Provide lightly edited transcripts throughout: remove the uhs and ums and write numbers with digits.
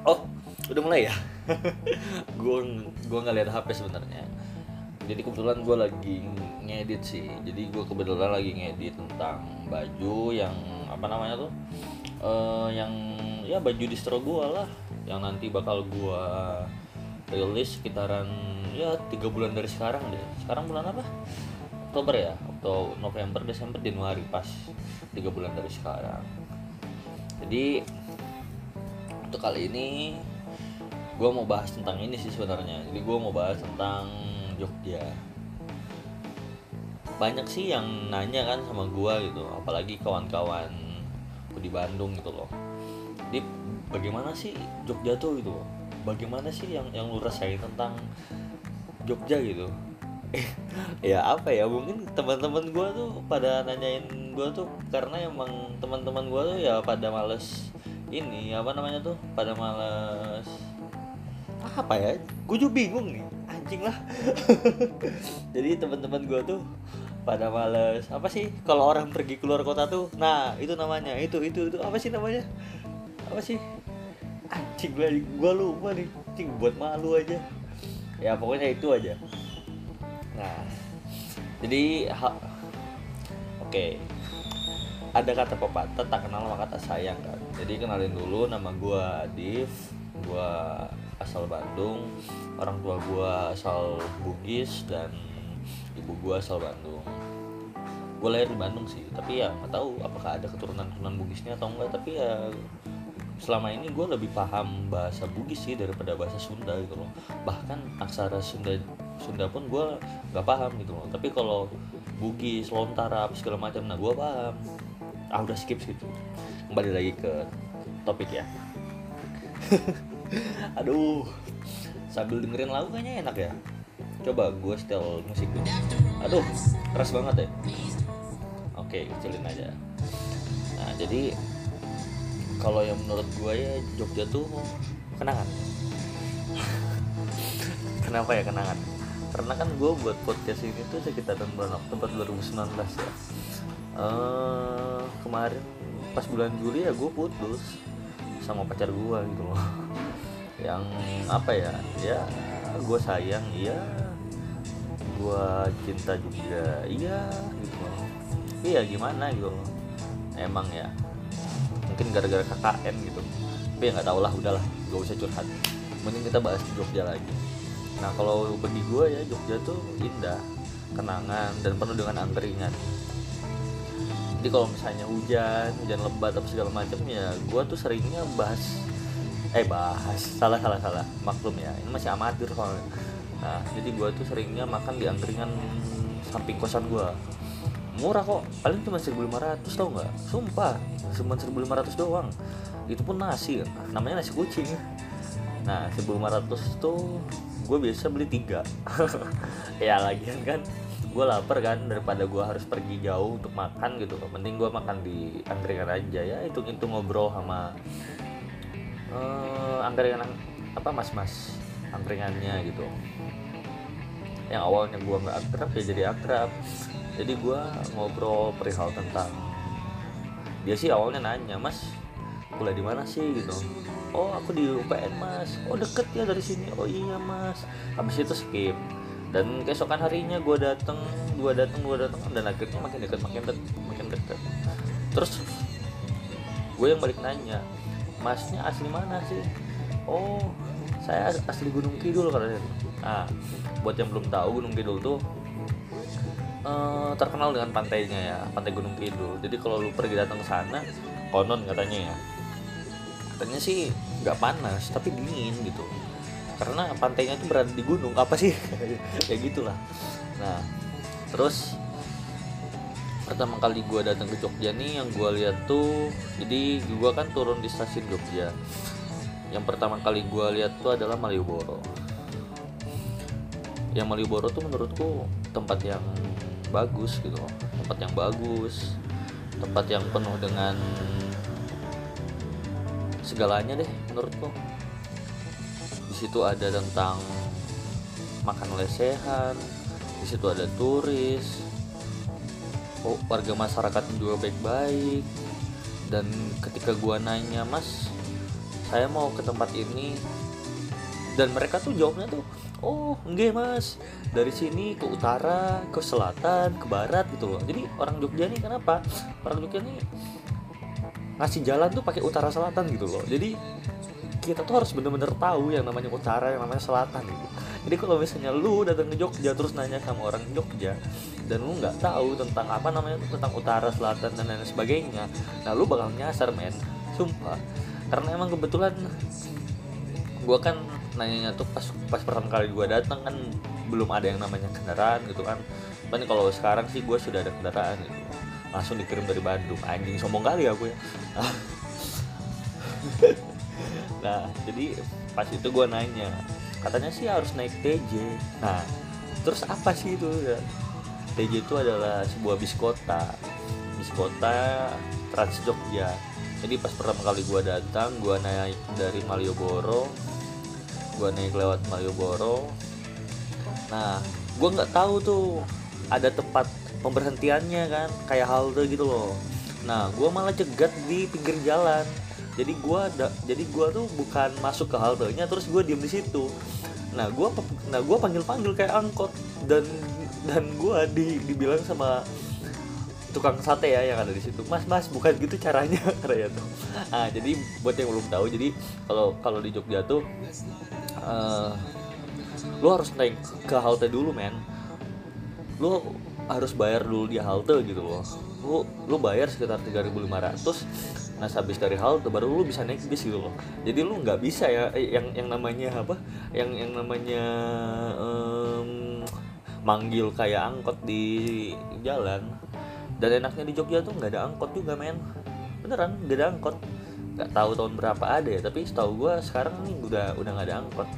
Oh, udah mulai ya? Gue gua nggak lihat HP sebenarnya. Jadi kebetulan gue lagi ngedit sih. Jadi gue kebetulan lagi ngedit tentang baju yang apa namanya tuh? Yang ya baju distro gue lah, yang nanti bakal gue rilis sekitaran ya 3 bulan dari sekarang deh. Sekarang bulan apa? Oktober ya, atau November, Desember, Januari, pas 3 bulan dari sekarang. Jadi untuk kali ini gue mau bahas tentang ini sih sebenarnya. Jadi gue mau bahas tentang Jogja. Banyak sih yang nanya kan sama gue gitu, apalagi kawan-kawan di Bandung gitu loh. Jadi bagaimana sih Jogja tuh gitu? Bagaimana sih yang lu rasain tentang Jogja gitu? Ya apa ya, mungkin teman-teman gue tuh pada nanyain gue tuh karena emang teman-teman gue tuh ya pada males ini apa namanya tuh, pada males apa ya, gue juga bingung nih anjing lah. Jadi teman-teman gue tuh pada males apa sih kalau orang pergi keluar kota tuh, nah itu namanya itu apa sih namanya, apa sih anjing, gue lupa nih anjing, buat malu aja ya, pokoknya itu aja. Nah jadi oke, ada kata pepatah tak kenal maka tak sayang kan. Jadi kenalin dulu, nama gue Adif, gue asal Bandung, orang tua gue asal Bugis dan ibu gue asal Bandung. Gue lahir di Bandung sih, tapi ya nggak tahu apakah ada keturunan Bugisnya atau enggak. Tapi ya selama ini gue lebih paham bahasa Bugis sih daripada bahasa Sunda gitu loh. Bahkan aksara Sunda pun gue nggak paham gitu loh. Tapi kalau Bugis, Lontara, apa segala macam, nah gue paham. Udah skip situ. Kembali lagi ke topik ya. Aduh, sambil dengerin lagu kayaknya enak ya. Coba gue setel musik dulu. Aduh, keras banget ya. Oke, kecilin aja. Nah, jadi kalau yang menurut gue ya Jogja tuh kenangan. Kenapa ya kenangan? Karena kan gue buat podcast ini tuh sekitar bulan Oktober 2019 ya. Kemarin pas bulan Juli ya gue putus sama pacar gue gitu loh. Yang apa ya, ya gue sayang iya, gue cinta juga iya gitu loh. Tapi ya gimana gitu loh, emang ya mungkin gara-gara KKN gitu. Tapi ya nggak tau lah, udahlah gak usah curhat, mending kita bahas Jogja lagi. Nah kalau bagi gue ya Jogja tuh indah, kenangan, dan penuh dengan angkringan. Jadi kalau misalnya hujan lebat apa segala macam ya gue tuh seringnya bahas salah maklum ya, ini masih amatir soalnya. Nah jadi gue tuh seringnya makan di angkringan samping kosan gue. Murah kok, paling cuma 1.500 tau nggak, sumpah cuma 1.500 doang. Itu pun nasi kan, namanya nasi kucing. Nah 1.500 tuh gue biasa beli 3. Ya lagian kan gue lapar kan, daripada gue harus pergi jauh untuk makan gitu, mending gue makan di angkringan aja ya. Itu ngobrol sama angkringan apa, mas angkringannya gitu. Yang awalnya gue nggak akrab ya jadi akrab. Jadi gue ngobrol perihal tentang, dia sih awalnya nanya, mas kuliah di mana sih gitu. Oh aku di UPN mas. Oh deket ya dari sini. Oh iya mas. Habis itu skip. Dan keesokan harinya gue datang dan akhirnya makin deket. Terus gue yang balik nanya, masnya asli mana sih? Oh saya asli Gunung Kidul katanya. Nah buat yang belum tahu, Gunung Kidul tuh terkenal dengan pantainya ya, pantai Gunung Kidul. Jadi kalau lu pergi datang ke sana, konon katanya sih nggak panas tapi dingin gitu, karena pantainya tuh berada di gunung apa sih ya gitulah. Nah terus pertama kali gue datang ke Jogja nih, yang gue lihat tuh, jadi gue kan turun di stasiun Jogja. Yang pertama kali gue lihat tuh adalah Malioboro. Yang Malioboro tuh menurutku tempat yang bagus gitu, tempat yang penuh dengan segalanya deh menurutku. Di situ ada tentang makan lesehan, di situ ada turis, warga masyarakat juga baik-baik. Dan ketika gua nanya, mas saya mau ke tempat ini, dan mereka tuh jawabnya tuh, oh enggak mas, dari sini ke utara, ke selatan, ke barat gitu loh. Jadi orang Jogja nih, kenapa orang Jogja nih ngasih jalan tuh pakai utara selatan gitu loh. Jadi kita tuh harus bener-bener tahu yang namanya utara, yang namanya selatan gitu. Jadi kalau misalnya lu datang ke Jogja terus nanya sama orang Jogja dan lu nggak tahu tentang apa namanya, tentang utara, selatan dan lain sebagainya, nah lu bakal nyasar men, sumpah. Karena emang kebetulan gua kan nanyanya tuh pas pertama kali gua datang kan belum ada yang namanya kendaraan gitu kan. Cuman kalau sekarang sih gua sudah ada kendaraan gitu, langsung dikirim dari Bandung. Anjing, sombong kali aku ya. Nah jadi pas itu gue nanya, katanya sih harus naik TJ. Nah terus apa sih itu ya? TJ itu adalah sebuah bis kota Trans Jogja. Jadi pas pertama kali gue datang, gue naik dari Malioboro, gue naik lewat Malioboro. Nah gue nggak tahu tuh ada tempat pemberhentiannya kan, kayak halte gitu loh. Nah gue malah cegat di pinggir jalan. Jadi gue tuh bukan masuk ke haltenya terus gue diem di situ. Nah gue panggil kayak angkot, dan gue dibilang sama tukang sate ya yang ada di situ, mas bukan gitu caranya katanya tuh. Nah jadi buat yang belum tahu, jadi kalau di Jogja tuh lu harus naik ke halte dulu men. Lu harus bayar dulu di halte gitu loh. Lu bayar sekitar 3.500. Nah habis dari halte baru lu bisa naik bis gitu loh. Jadi lu nggak bisa ya yang namanya apa, yang namanya manggil kayak angkot di jalan. Dan enaknya di Jogja tuh nggak ada angkot juga men, beneran nggak ada angkot. Nggak tahu tahun berapa ada ya, tapi setahu gue sekarang nih udah nggak ada angkot.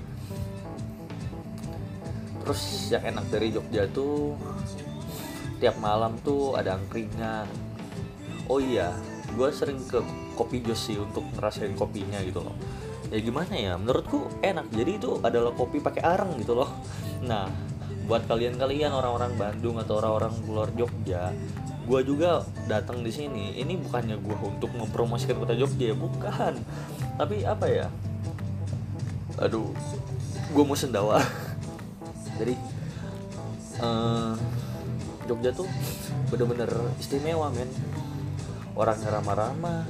Terus yang enak dari Jogja tuh tiap malam tuh ada angkringan. Oh iya, gue sering ke Kopi Jos sih untuk ngerasain kopinya gitu loh. Ya gimana ya, menurutku enak. Jadi itu adalah kopi pakai areng gitu loh. Nah buat kalian orang-orang Bandung atau orang-orang luar Jogja, gue juga datang di sini. Ini bukannya gue untuk mempromosikan kota Jogja, bukan. Tapi apa ya? Aduh, gue mau sendawa. Jadi Jogja tuh bener-bener istimewa men. Orangnya ramah-ramah,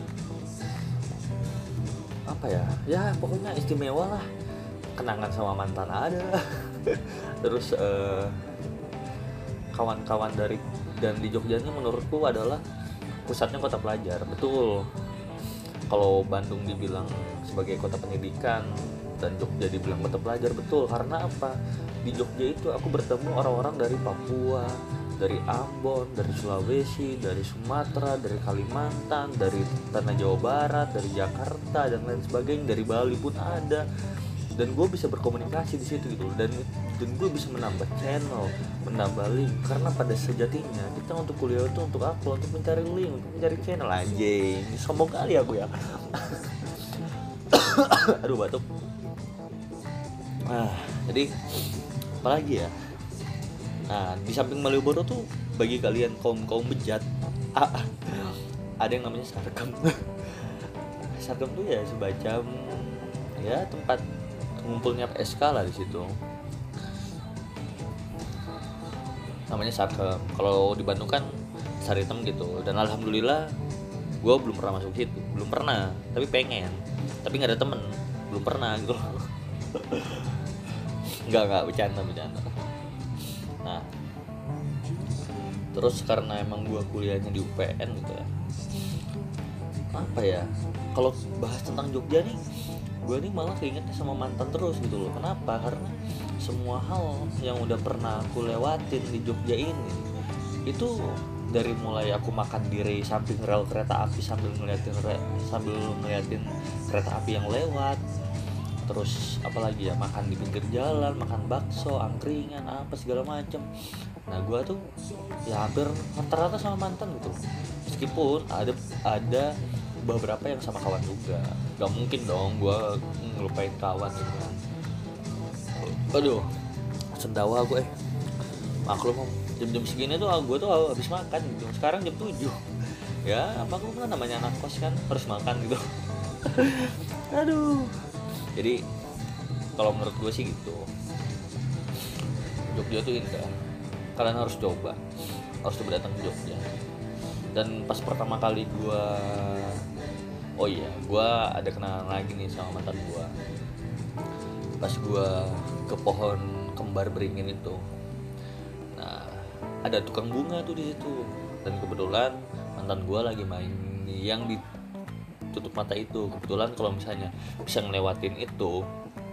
apa ya pokoknya istimewa lah. Kenangan sama mantan ada. Terus kawan-kawan dari dan di Jogja ini menurutku adalah pusatnya kota pelajar. Betul, kalau Bandung dibilang sebagai kota pendidikan dan Jogja dibilang kota pelajar, betul. Karena apa, di Jogja itu aku bertemu orang-orang dari Papua, dari Ambon, dari Sulawesi, dari Sumatera, dari Kalimantan, dari tanah Jawa Barat, dari Jakarta dan lain sebagainya, dari Bali pun ada. Dan gue bisa berkomunikasi di situ gitu, dan gue bisa menambah channel, menambah link. Karena pada sejatinya kita untuk kuliah itu untuk apa? Untuk mencari link, untuk mencari channel. Anjing, sombong kali aku ya. Aduh batuk. Jadi apalagi ya? Nah di samping Malioboro tuh bagi kalian kaum bejat, ada yang namanya Sarkem. Sarkem tuh ya semacam ya tempat ngumpulnya PSK lah di situ. Namanya Sarkem. Kalau di Bandung kan Saritem gitu. Dan alhamdulillah gue belum pernah masuk situ, belum pernah. Tapi pengen, tapi nggak ada temen, belum pernah gitu. Nggak bercanda. Nah terus karena emang gue kuliahnya di UPN gitu ya, apa ya, kalau bahas tentang Jogja nih, gue nih malah keingetnya sama mantan terus gitu loh. Kenapa? Karena semua hal yang udah pernah aku lewatin di Jogja ini, itu dari mulai aku makan di samping rel kereta api sambil ngeliatin kereta api yang lewat, terus apalagi ya, makan di pinggir jalan, makan bakso, angkringan, apa segala macem. Nah gue tuh ya hampir rata-rata sama mantan gitu, meskipun ada beberapa yang sama kawan juga. Gak mungkin dong gue ngelupain kawan gitu kan. Aduh sendawa gue maklum jam-jam segini tuh gue tuh habis makan gitu. Sekarang jam 7 ya, maklum kan namanya anak kos kan harus makan gitu. Aduh. Jadi kalau menurut gue sih gitu, Jogja tuh indah. Kalian harus coba, harus coba datang ke Jogja. Dan pas pertama kali gue, oh iya, gue ada kenalan lagi nih sama mantan gue. Pas gue ke pohon kembar beringin itu, nah ada tukang bunga tuh di situ. Dan kebetulan mantan gue lagi main yang ditutup mata itu. Kebetulan kalau misalnya bisa ngelewatin itu,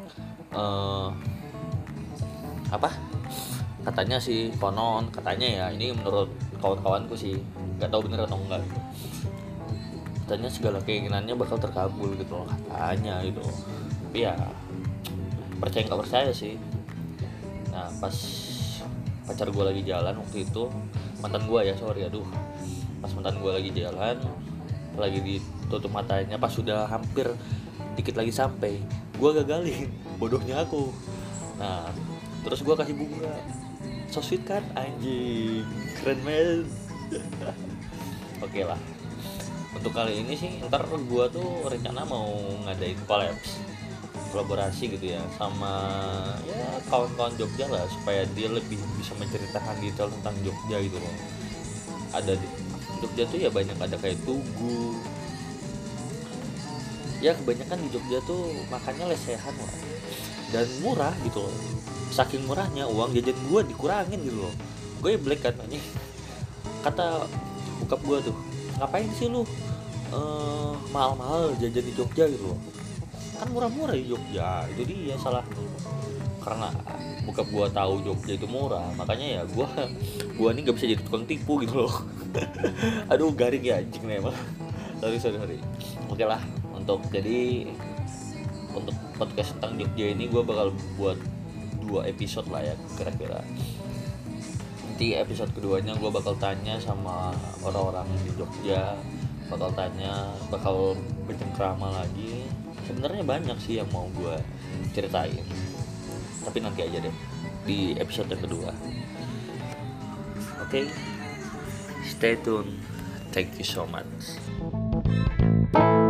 katanya sih konon, katanya ya, ini menurut kawan-kawanku sih, nggak tahu bener atau enggak gitu. Katanya segala keinginannya bakal terkabul gitu loh, katanya gitu. Tapi ya percaya nggak percaya sih. Nah pas pacar gue lagi jalan waktu itu, mantan gue ya, pas mantan gue lagi jalan, lagi ditutup matanya, pas sudah hampir dikit lagi sampai, gue gagalin, bodohnya aku. Nah terus gue kasih bunga, so sweet kan, anjing, keren banget. Oke lah, untuk kali ini sih ntar gue tuh rencana mau ngadain kolaborasi gitu ya sama ya kawan-kawan Jogja lah, supaya dia lebih bisa menceritakan detail tentang Jogja gitu loh. Ada di Jogja tuh ya banyak, ada kayak Tugu ya, kebanyakan di Jogja tuh makannya lesehan lah dan murah gitu loh. Saking murahnya uang jajan gue dikurangin gitu loh. Gue black kan anjing. Kata bokap gue tuh, ngapain sih lu mahal-mahal jajan di Jogja gitu loh, kan murah-murah di Jogja. Itu dia salah tuh, karena bokap gue tahu Jogja itu murah, makanya ya gue nih nggak bisa jadi tukang tipu gitu loh. Aduh garing ya anjing memang. sorry. Oke lah, untuk podcast tentang Jogja ini gue bakal buat 2 episode lah ya kira-kira. Nanti episode keduanya gue bakal tanya sama orang-orang di Jogja, bakal bercengkrama lagi. Sebenarnya banyak sih yang mau gue ceritain, tapi nanti aja deh di episode yang kedua. Oke, stay tune. Thank you so much.